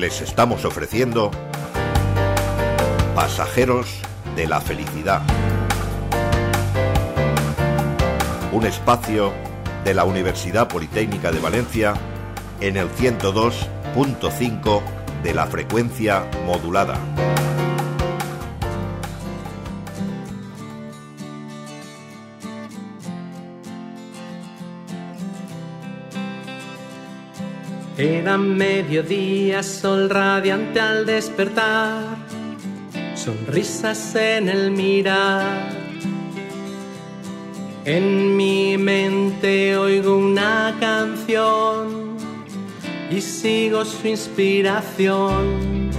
les estamos ofreciendo Pasajeros de la Felicidad, un espacio de la Universidad Politécnica de Valencia en el 102.5 de la frecuencia modulada. Era mediodía, sol radiante al despertar, sonrisas en el mirar. En mi mente oigo una canción y sigo su inspiración.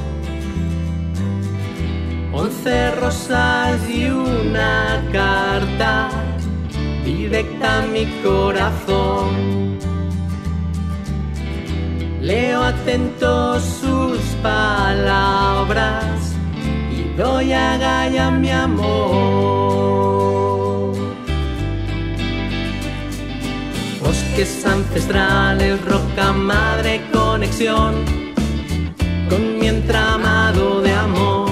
11 rosas y una carta directa a mi corazón. Leo atento sus palabras y doy a Gaia mi amor. Bosques ancestrales, roca madre, conexión con mi entramado de amor.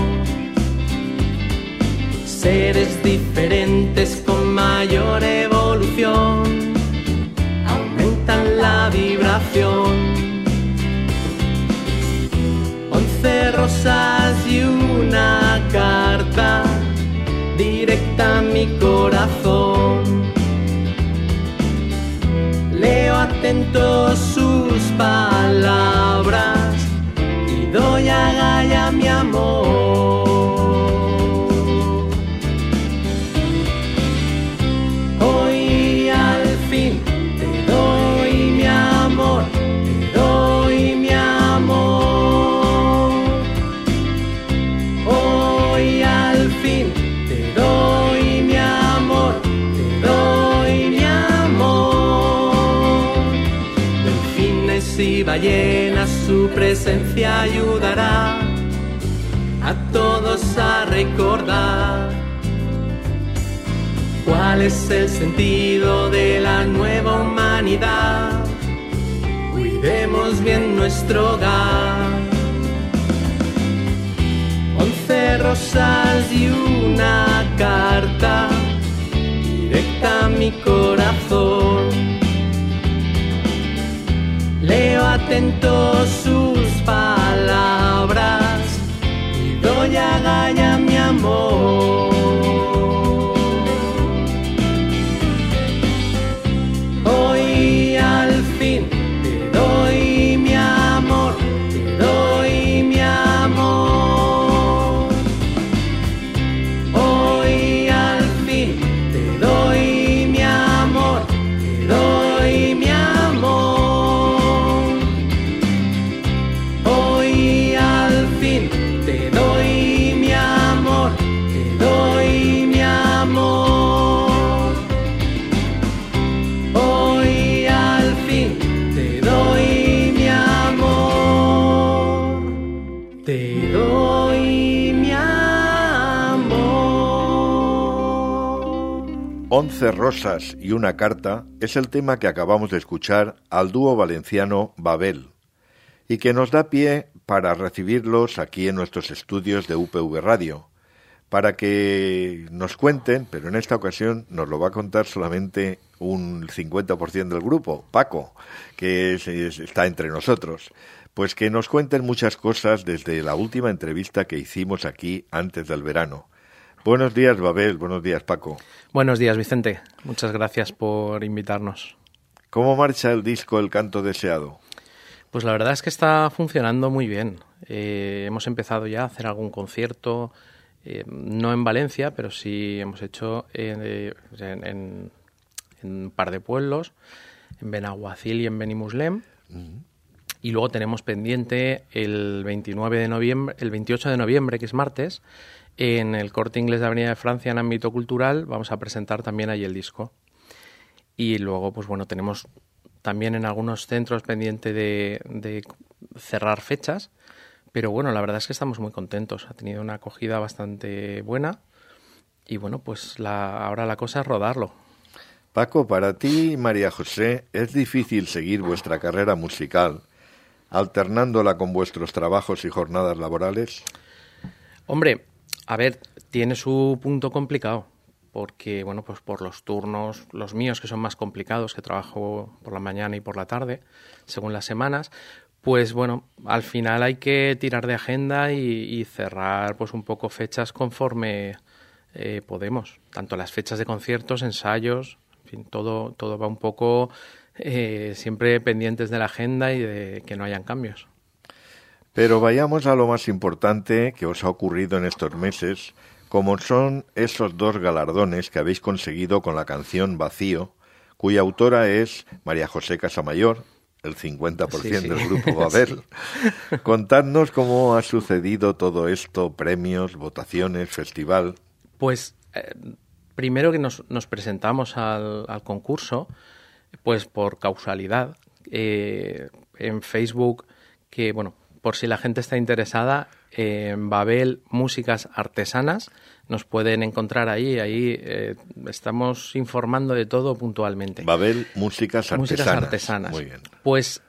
Seres diferentes con mayor evolución aumentan la vibración. 11 rosas y una carta directa a mi corazón. Leo atento sus palabras y doy a Gaia mi amor. Hoy al fin te doy mi amor, te doy mi amor. Y ballenas, su presencia ayudará a todos a recordar cuál es el sentido de la nueva humanidad. Cuidemos bien nuestro hogar. 11 rosas y una carta directa a mi corazón. Leo atento sus palabras y doy a Gaia mi amor. Hoy al fin te doy mi amor, te doy mi amor. Hoy al fin te doy mi amor, te doy mi amor. Te doy mi amor, te doy mi amor. Hoy al fin te doy mi amor, te doy mi amor. 11 rosas y una carta es el tema que acabamos de escuchar al dúo valenciano Babel y que nos da pie para recibirlos aquí en nuestros estudios de UPV Radio, para que nos cuenten, pero en esta ocasión nos lo va a contar solamente un 50% del grupo, Paco, que está entre nosotros, pues que nos cuenten muchas cosas desde la última entrevista que hicimos aquí antes del verano. Buenos días, Babel, buenos días, Paco. Buenos días, Vicente, muchas gracias por invitarnos. ¿Cómo marcha el disco El Canto Deseado? Pues la verdad es que está funcionando muy bien. Hemos empezado ya a hacer algún concierto, no en Valencia, pero sí hemos hecho en un par de pueblos, en Benaguacil y en Benimuslem. Uh-huh. Y luego tenemos pendiente el 28 de noviembre, que es martes, en el Corte Inglés de Avenida de Francia, en ámbito cultural, vamos a presentar también ahí el disco. Y luego, pues bueno, tenemos también en algunos centros pendiente de cerrar fechas, pero bueno, la verdad es que estamos muy contentos. Ha tenido una acogida bastante buena y bueno, pues ahora la cosa es rodarlo. Paco, para ti y María José, ¿es difícil seguir vuestra carrera musical alternándola con vuestros trabajos y jornadas laborales? Hombre, a ver, tiene su punto complicado, porque, bueno, pues por los turnos, los míos que son más complicados, que trabajo por la mañana y por la tarde, según las semanas, pues bueno, al final hay que tirar de agenda y cerrar pues un poco fechas conforme podemos. Tanto las fechas de conciertos, ensayos, en fin, todo va un poco siempre pendientes de la agenda y de que no hayan cambios. Pero vayamos a lo más importante que os ha ocurrido en estos meses, como son esos 2 galardones que habéis conseguido con la canción Vacío, cuya autora es María José Casamayor, el 50% Sí. del grupo Babel. Sí. Contadnos cómo ha sucedido todo esto, premios, votaciones, festival. Pues primero que nos presentamos al concurso, pues por causalidad, en Facebook, que bueno, por si la gente está interesada, en Babel Músicas Artesanas, nos pueden encontrar ahí estamos informando de todo puntualmente. Babel Músicas Artesanas. Muy bien. Pues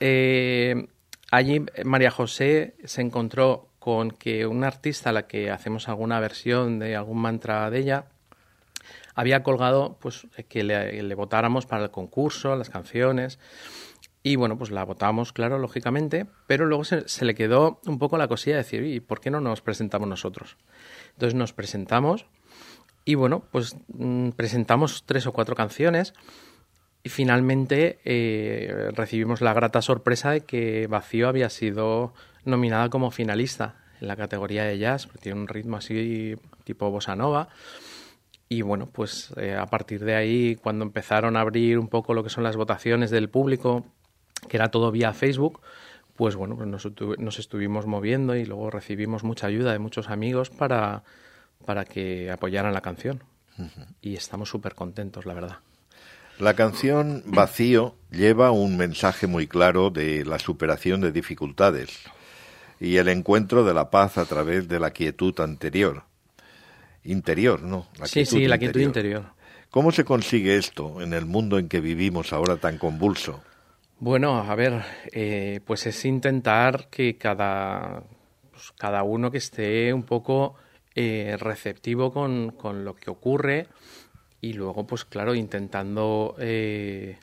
allí María José se encontró con que una artista a la que hacemos alguna versión de algún mantra de ella había colgado pues que le votáramos para el concurso, las canciones. Y bueno, pues la votamos, claro, lógicamente, pero luego se le quedó un poco la cosilla de decir, ¿y por qué no nos presentamos nosotros? Entonces nos presentamos y bueno, pues presentamos 3 o 4 canciones y finalmente recibimos la grata sorpresa de que Vacío había sido nominada como finalista en la categoría de jazz, porque tiene un ritmo así tipo bossa nova. Y bueno, pues a partir de ahí, cuando empezaron a abrir un poco lo que son las votaciones del público, que era todo vía Facebook, pues bueno, pues nos estuvimos moviendo y luego recibimos mucha ayuda de muchos amigos para que apoyaran la canción. Uh-huh. Y estamos súper contentos, la verdad. La canción Vacío lleva un mensaje muy claro de la superación de dificultades y el encuentro de la paz a través de la quietud interior, ¿no? La quietud interior. ¿Cómo se consigue esto en el mundo en que vivimos ahora tan convulso? Bueno, a ver, pues es intentar que cada uno que esté un poco receptivo con lo que ocurre y luego, pues claro, intentando de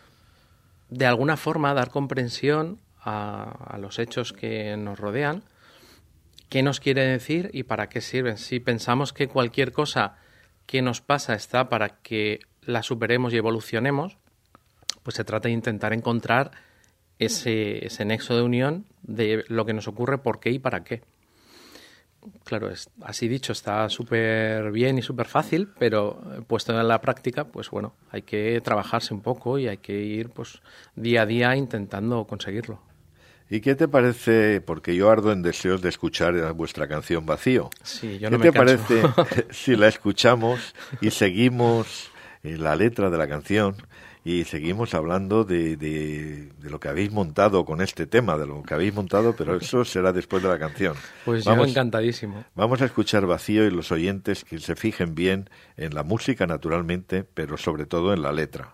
alguna forma dar comprensión a los hechos que nos rodean, qué nos quiere decir y para qué sirven. Si pensamos que cualquier cosa que nos pasa está para que la superemos y evolucionemos, pues se trata de intentar encontrar ese nexo de unión de lo que nos ocurre, por qué y para qué. Claro, así dicho, está súper bien y súper fácil, pero puesto en la práctica, pues bueno, hay que trabajarse un poco y hay que ir pues día a día intentando conseguirlo. ¿Y qué te parece? Porque yo ardo en deseos de escuchar vuestra canción Vacío. Sí, yo no me canso. ¿Qué te parece si la escuchamos y seguimos la letra de la canción y seguimos hablando de lo que habéis montado con este tema, de lo que habéis montado, pero eso será después de la canción? Pues yo encantadísimo. Vamos a escuchar Vacío y los oyentes que se fijen bien en la música, naturalmente, pero sobre todo en la letra.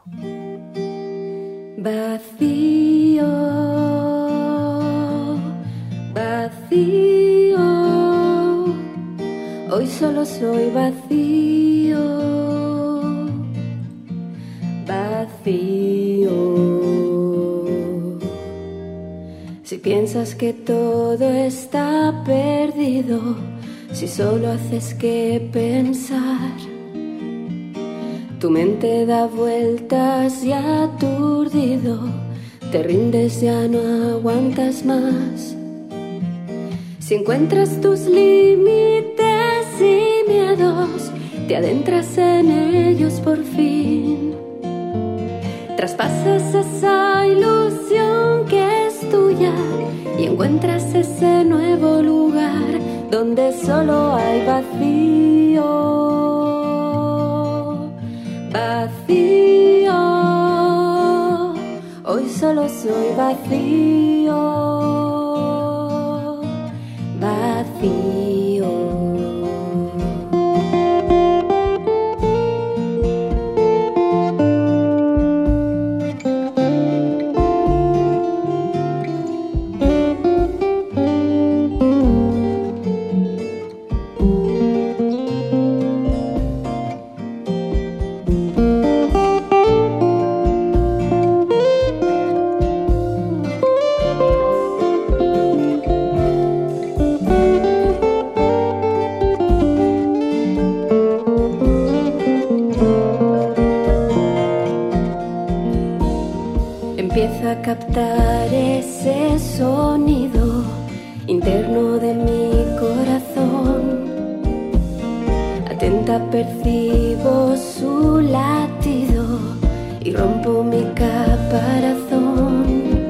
Vacío, vacío, hoy solo soy vacío, vacío. Si piensas que todo está perdido, si solo haces que pensar, tu mente da vueltas y aturdido, te rindes, ya no aguantas más. Si encuentras tus límites y miedos, te adentras en ellos por fin. Traspasas esa ilusión que es tuya y encuentras ese nuevo lugar donde solo hay vacío. Vacío, hoy solo soy vacío, vacío. Empiezo a captar ese sonido interno de mi corazón. Atenta percibo su latido y rompo mi caparazón.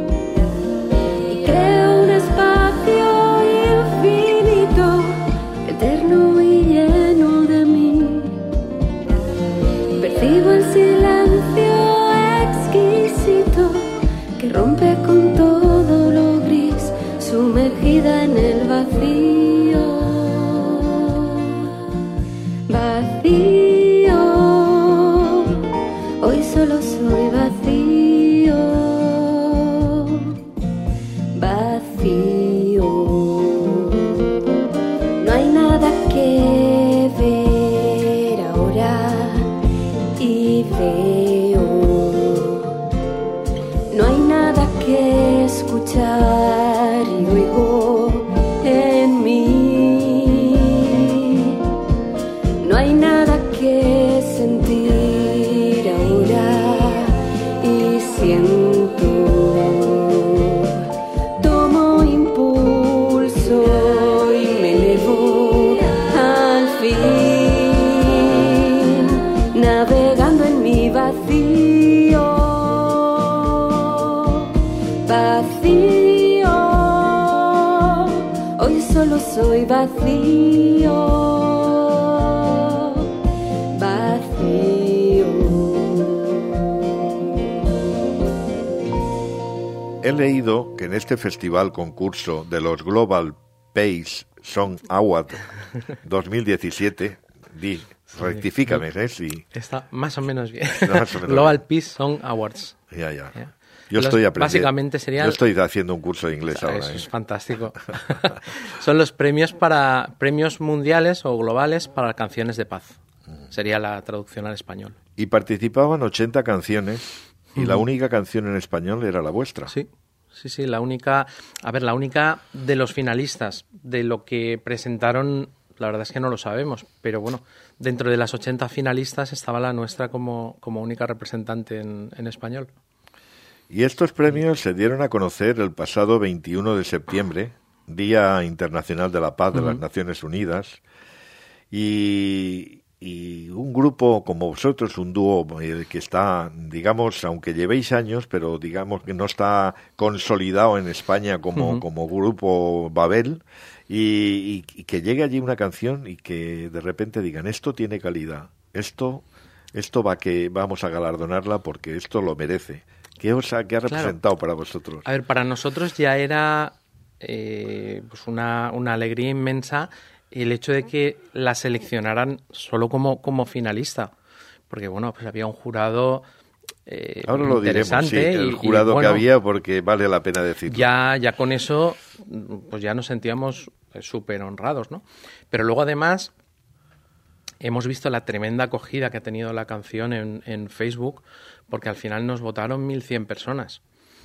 Y creo un espacio infinito, eterno y lleno de mí. Percibo el silencio exquisito que rompe con todo lo gris, sumergida en el vacío. Vacío, hoy solo soy vacío. Vacío, no hay nada que ver ahora y veo. No hay nada que escuchar y oigo en mí. No hay nada que sentir ahora y siento. Tomo impulso y me elevo al fin, navegando en mi vacío. Vacío, hoy solo soy vacío. Vacío. He leído que en este festival concurso de los Global Peace Song Award 2017, rectifícame, sí. Está más o menos bien. Más o menos Global bien. Peace Song Awards. Ya. ¿Ya? Yo estoy aprendiendo. Básicamente serían... Yo estoy haciendo un curso de inglés ahora. Eso es fantástico. Son los premios mundiales o globales para canciones de paz. Sería la traducción al español. Y participaban 80 canciones y la única canción en español era la vuestra. Sí, la única de los finalistas. De lo que presentaron, la verdad es que no lo sabemos, pero bueno, dentro de las 80 finalistas estaba la nuestra como única representante en español. Y estos premios se dieron a conocer el pasado 21 de septiembre, Día Internacional de la Paz de las Naciones Unidas, y un grupo como vosotros, un dúo que está, digamos, aunque llevéis años, pero digamos que no está consolidado en España como grupo Babel, y que llegue allí una canción y que de repente digan, esto tiene calidad, esto vamos a galardonarla porque esto lo merece. ¿Qué ha representado para vosotros? A ver, para nosotros ya era pues una alegría inmensa el hecho de que la seleccionaran solo como finalista. Porque, bueno, pues había un jurado ahora lo diremos, sí, el jurado que había, porque vale la pena decirlo. Ya con eso, pues ya nos sentíamos súper honrados, ¿no? Pero luego, además, hemos visto la tremenda acogida que ha tenido la canción en Facebook, porque al final nos votaron 1.100 personas.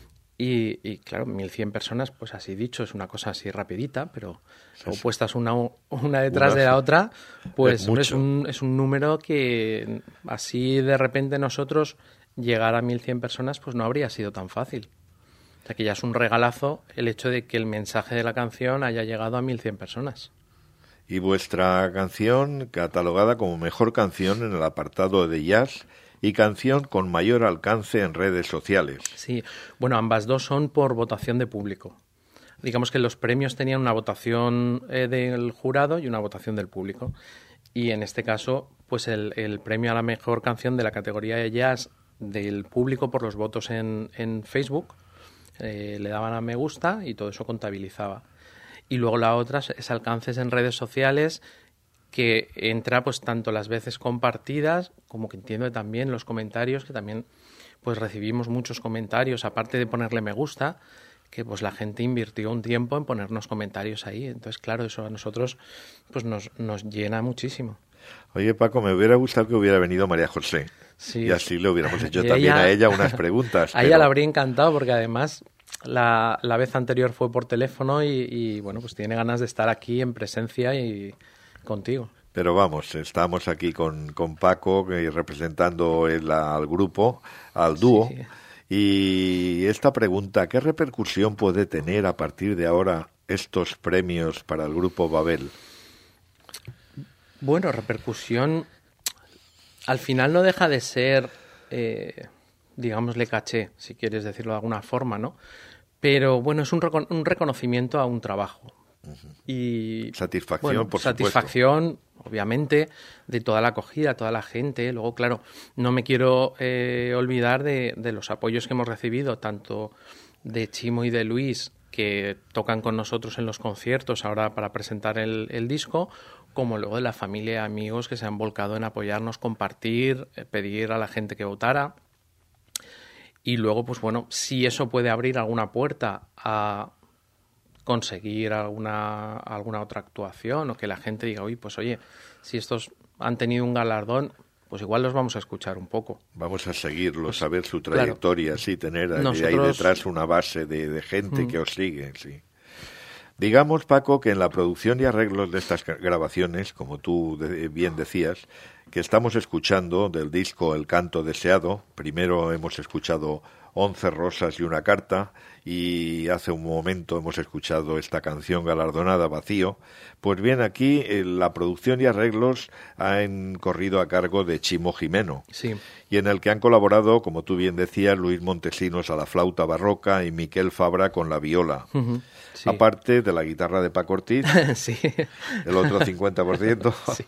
Y claro, 1.100 personas, pues así dicho, es una cosa así rapidita, pero luego puestas una detrás de la otra, pues es un número que así de repente nosotros llegar a 1.100 personas pues no habría sido tan fácil. O sea que ya es un regalazo el hecho de que el mensaje de la canción haya llegado a 1.100 personas. Y vuestra canción catalogada como mejor canción en el apartado de jazz y canción con mayor alcance en redes sociales. Sí, bueno, ambas dos son por votación de público. Digamos que los premios tenían una votación del jurado y una votación del público. Y en este caso, pues el premio a la mejor canción de la categoría de jazz del público por los votos en Facebook, le daban a me gusta y todo eso contabilizaba. Y luego la otra es alcances en redes sociales, que entra pues tanto las veces compartidas como que entiendo también los comentarios, que también pues recibimos muchos comentarios, aparte de ponerle me gusta, que pues la gente invirtió un tiempo en ponernos comentarios ahí. Entonces, claro, eso a nosotros pues nos llena muchísimo. Oye, Paco, me hubiera gustado que hubiera venido María José. Sí. Y así le hubiéramos hecho también a ella unas preguntas. A ella le habría encantado, porque además la vez anterior fue por teléfono y bueno, pues tiene ganas de estar aquí en presencia y contigo. Pero vamos, estamos aquí con Paco representando al grupo, al dúo, sí. Y esta pregunta, ¿qué repercusión puede tener a partir de ahora estos premios para el Grupo Babel? Bueno, repercusión al final no deja de ser, digámosle, caché, si quieres decirlo de alguna forma, ¿no? Pero bueno, es un reconocimiento a un trabajo. Y satisfacción, bueno, por satisfacción, obviamente, de toda la acogida, toda la gente. Luego, claro, no me quiero olvidar de los apoyos que hemos recibido, tanto de Chimo y de Luis, que tocan con nosotros en los conciertos ahora para presentar el disco, como luego de la familia y amigos que se han volcado en apoyarnos, compartir, pedir a la gente que votara. Y luego, pues bueno, si eso puede abrir alguna puerta a conseguir alguna otra actuación, o que la gente diga, oye, si estos han tenido un galardón, pues igual los vamos a escuchar un poco. Vamos a seguirlos, a ver su trayectoria, claro. Sí, tener ahí detrás una base de gente que os sigue, sí. Digamos, Paco, que en la producción y arreglos de estas grabaciones, como tú bien decías, que estamos escuchando del disco El Canto Deseado, primero hemos escuchado 11 rosas y una carta, y hace un momento hemos escuchado esta canción galardonada, Vacío. Pues bien, aquí la producción y arreglos han corrido a cargo de Chimo Jimeno, sí. Y en el que han colaborado, como tú bien decías, Luis Montesinos a la flauta barroca y Miquel Fabra con la viola. Uh-huh. Sí. Aparte de la guitarra de Paco Ortiz, sí. El otro 50%. Sí.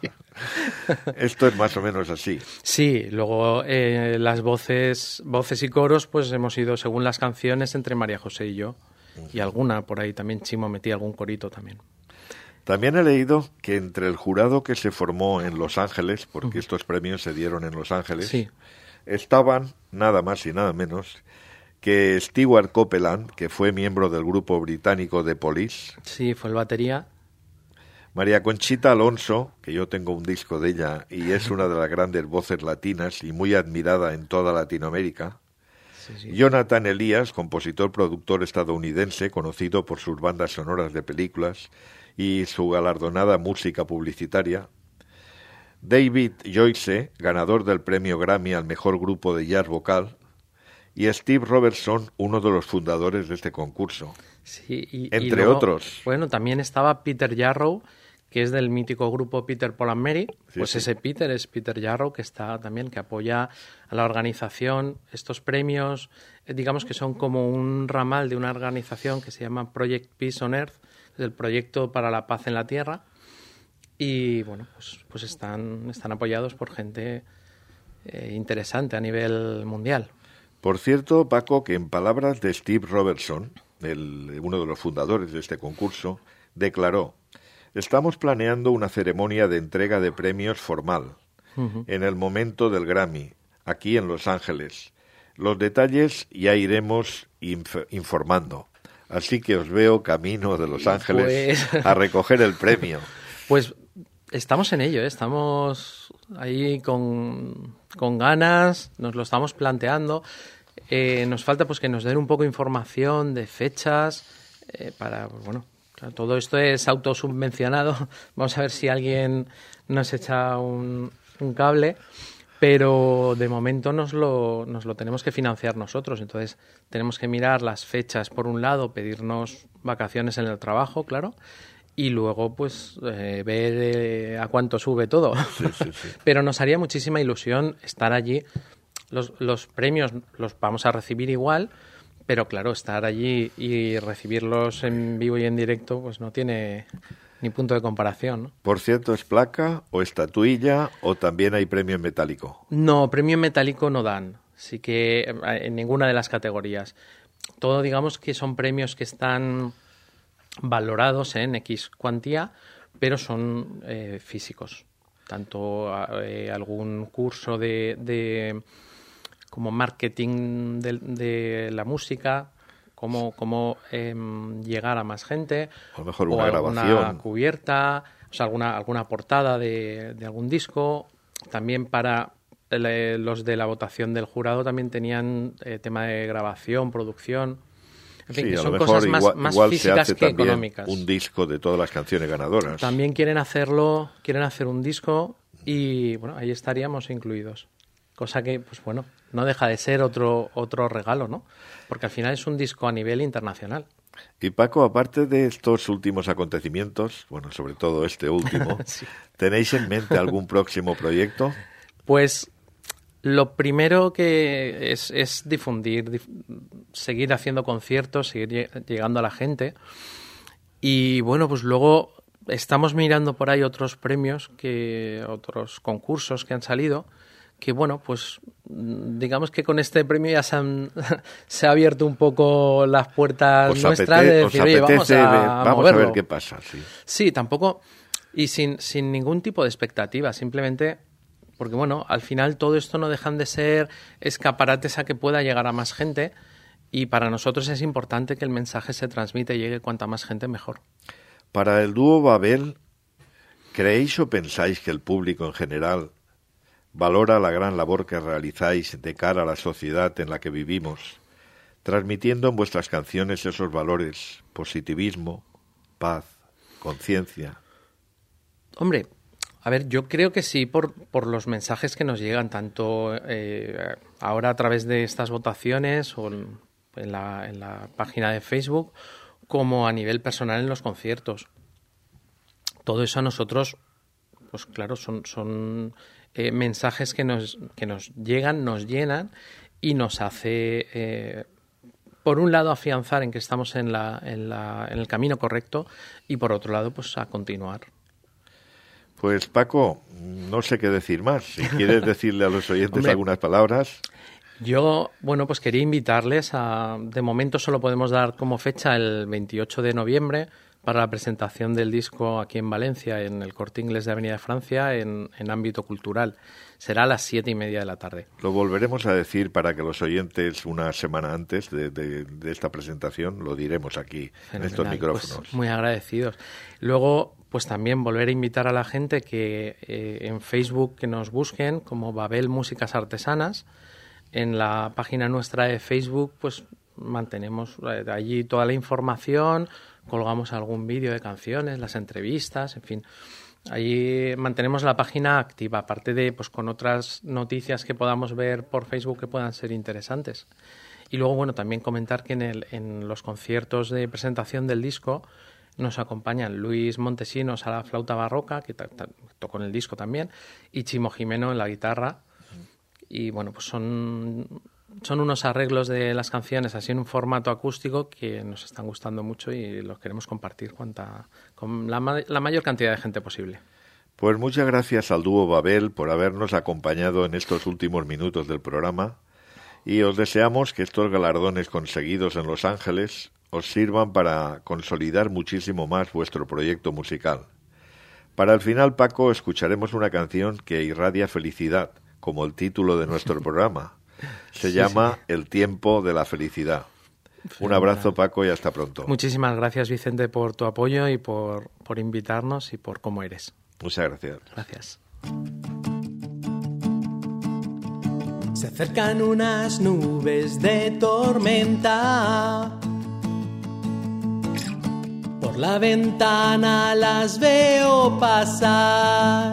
Esto es más o menos así. Sí, luego las voces y coros, pues hemos ido según las canciones entre María José y yo. Y alguna por ahí también, Chimo metía algún corito también. También he leído que entre el jurado que se formó en Los Ángeles, porque estos premios se dieron en Los Ángeles, sí. Estaban nada más y nada menos que Stewart Copeland, que fue miembro del grupo británico The Police. Sí, fue el batería. María Conchita Alonso, que yo tengo un disco de ella y es una de las grandes voces latinas y muy admirada en toda Latinoamérica. Sí, sí. Jonathan Elías, compositor-productor estadounidense, conocido por sus bandas sonoras de películas y su galardonada música publicitaria. David Joyce, ganador del premio Grammy al mejor grupo de jazz vocal. Y Steve Robertson, uno de los fundadores de este concurso. Sí, entre otros. Bueno, también estaba Peter Yarrow, que es del mítico grupo Peter, Paul and Mary. Pues sí. Ese Peter es Peter Yarrow, que está también, que apoya a la organización. Estos premios, digamos que son como un ramal de una organización que se llama Project Peace on Earth, el proyecto para la paz en la Tierra. Y bueno, pues están apoyados por gente interesante a nivel mundial. Por cierto, Paco, que en palabras de Steve Robertson, uno de los fundadores de este concurso, declaró: estamos planeando una ceremonia de entrega de premios formal en el momento del Grammy, aquí en Los Ángeles. Los detalles ya iremos informando. Así que os veo camino de Los Ángeles a recoger el premio. Pues estamos en ello, estamos ahí con ganas, nos lo estamos planteando. Nos falta pues que nos den un poco de información de fechas para, bueno, claro, todo esto es autosubvencionado. Vamos a ver si alguien nos echa un cable, pero de momento nos lo tenemos que financiar nosotros. Entonces tenemos que mirar las fechas por un lado, pedirnos vacaciones en el trabajo, claro, y luego pues ver a cuánto sube todo. Sí, sí, sí. Pero nos haría muchísima ilusión estar allí. Los premios los vamos a recibir igual, pero claro, estar allí y recibirlos en vivo y en directo pues no tiene ni punto de comparación, ¿no? Por cierto, ¿es placa o estatuilla o también hay premio en metálico? No, premio en metálico no dan, sí que en ninguna de las categorías. Todo, digamos que son premios que están valorados en X cuantía, pero son físicos. Tanto algún curso de como marketing de la música, cómo llegar a más gente, a lo mejor una grabación, alguna cubierta, o sea, alguna portada de algún disco. También para los de la votación del jurado también tenían tema de grabación, producción. En fin, sí, que a son lo mejor cosas más físicas se hace que también económicas. Un disco de todas las canciones ganadoras. También quieren hacer un disco y bueno, ahí estaríamos incluidos. cosa que, pues bueno, no deja de ser otro regalo, ¿no? Porque al final es un disco a nivel internacional. Y Paco, aparte de estos últimos acontecimientos, bueno, sobre todo este último, Sí. ¿tenéis en mente algún próximo proyecto? Pues lo primero que es difundir, seguir haciendo conciertos, seguir llegando a la gente. Y bueno, pues luego estamos mirando por ahí otros premios, otros concursos que han salido, que bueno, pues digamos que con este premio ya se ha abierto un poco las puertas nuestras de decir, oye, vamos a ver qué pasa. Sí, sí, tampoco, y sin ningún tipo de expectativa, simplemente porque bueno, al final todo esto no dejan de ser escaparates a que pueda llegar a más gente, y para nosotros es importante que el mensaje se transmita y llegue cuanta más gente mejor. Para el dúo Babel, ¿creéis o pensáis que el público en general valora la gran labor que realizáis de cara a la sociedad en la que vivimos, transmitiendo en vuestras canciones esos valores, positivismo, paz, conciencia? Hombre, a ver, yo creo que sí, por los mensajes que nos llegan, tanto ahora a través de estas votaciones o en la página de Facebook, como a nivel personal en los conciertos. Todo eso a nosotros, pues claro, son mensajes que nos llegan, nos llenan y nos hace, por un lado, afianzar en que estamos en el camino correcto, y por otro lado, pues a continuar. Pues Paco, no sé qué decir más. Si quieres decirle a los oyentes Hombre, algunas palabras. Yo, bueno, pues quería invitarles de momento solo podemos dar como fecha el 28 de noviembre para la presentación del disco aquí en Valencia, en el Corte Inglés de Avenida de Francia, en ámbito cultural. Será a las 7:30 de la tarde. Lo volveremos a decir para que los oyentes, una semana antes de esta presentación, lo diremos aquí, en estos micrófonos. Pues muy agradecidos. Luego, pues también volver a invitar a la gente que en Facebook que nos busquen como Babel Músicas Artesanas. En la página nuestra de Facebook, pues mantenemos allí toda la información, colgamos algún vídeo de canciones, las entrevistas, en fin. Allí mantenemos la página activa, aparte de pues con otras noticias que podamos ver por Facebook que puedan ser interesantes. Y luego, bueno, también comentar que en los conciertos de presentación del disco nos acompañan Luis Montesinos a la flauta barroca, que tocó en el disco también, y Chimo Jimeno en la guitarra. Y bueno, pues son unos arreglos de las canciones así en un formato acústico que nos están gustando mucho y los queremos compartir con la mayor cantidad de gente posible. Pues muchas gracias al dúo Babel por habernos acompañado en estos últimos minutos del programa, y os deseamos que estos galardones conseguidos en Los Ángeles os sirvan para consolidar muchísimo más vuestro proyecto musical. Para el final, Paco, escucharemos una canción que irradia felicidad, como el título de nuestro programa. Se llama El tiempo de la felicidad. Un abrazo, Paco, y hasta pronto. Muchísimas gracias, Vicente, por tu apoyo y por invitarnos y por cómo eres. Muchas gracias. Gracias. Se acercan unas nubes de tormenta. Por la ventana las veo pasar.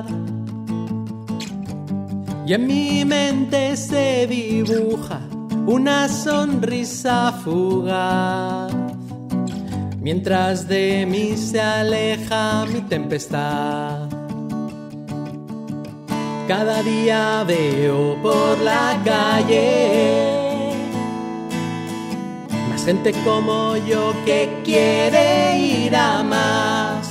Y en mi mente se dibuja una sonrisa fugaz, mientras de mí se aleja mi tempestad. Cada día veo por la calle más gente como yo que quiere ir a más.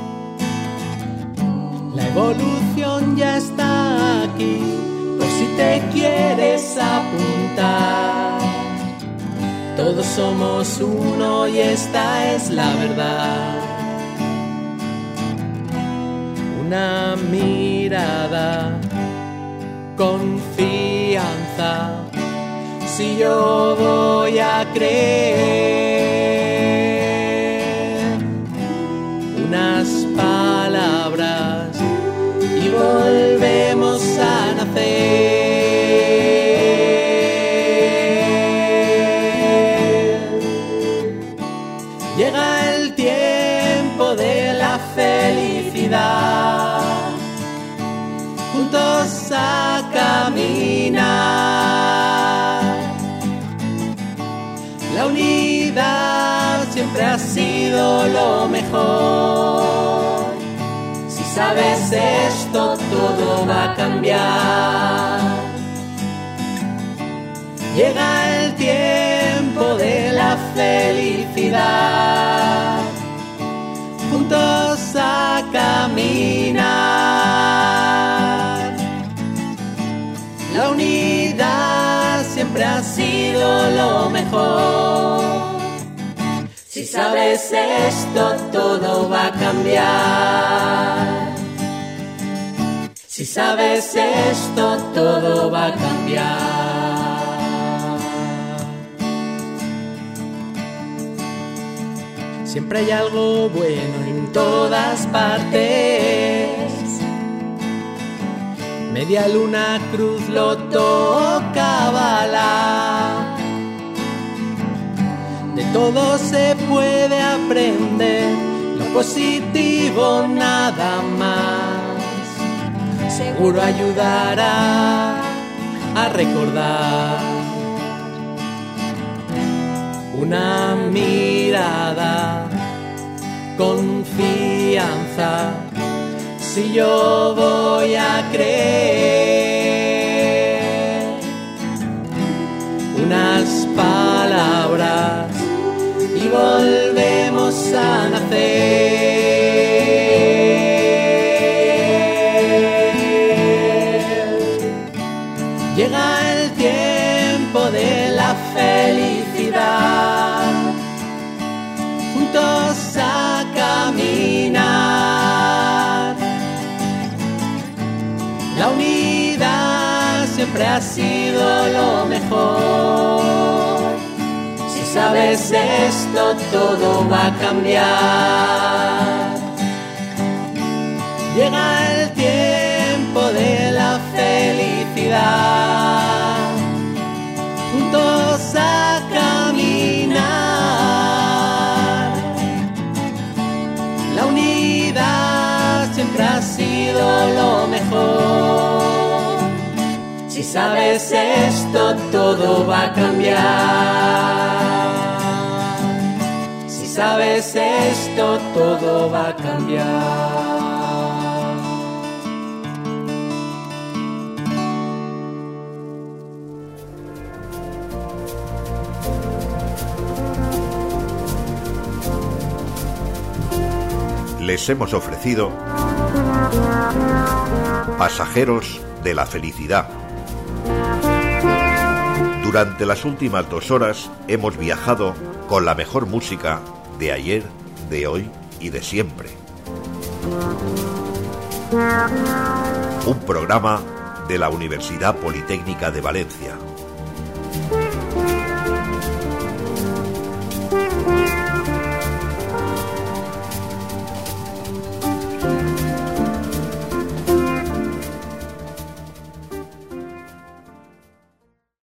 La evolución ya está aquí, por si te quieres apuntar. Todos somos uno y esta es la verdad. Una mirada, confianza, si yo voy a creer. Unas palabras y volvemos a nacer. Llega el tiempo de la felicidad, juntos a caminar. lo mejor. Si sabes esto, todo va a cambiar. Llega el tiempo de la felicidad, juntos a caminar. La unidad siempre ha sido lo mejor. Si sabes esto, todo va a cambiar. Si sabes esto, todo va a cambiar. Siempre hay algo bueno en todas partes. Media luna, cruz, loto, cábala. De todo se puede aprender, lo positivo nada más. Seguro ayudará a recordar. Una mirada, confianza, si yo voy a creer. Unas palabras y volvemos a nacer. Llega el tiempo de la felicidad, juntos a caminar. La unidad siempre ha sido lo mejor. Si sabes esto, todo va a cambiar. Llega el tiempo de la felicidad, juntos a caminar. La unidad siempre ha sido lo mejor. Si sabes esto, todo va a cambiar. Si sabes esto, todo va a cambiar. Les hemos ofrecido Pasajeros de la Felicidad. Durante las últimas 2 horas hemos viajado con la mejor música de ayer, de hoy y de siempre. Un programa de la Universidad Politécnica de Valencia.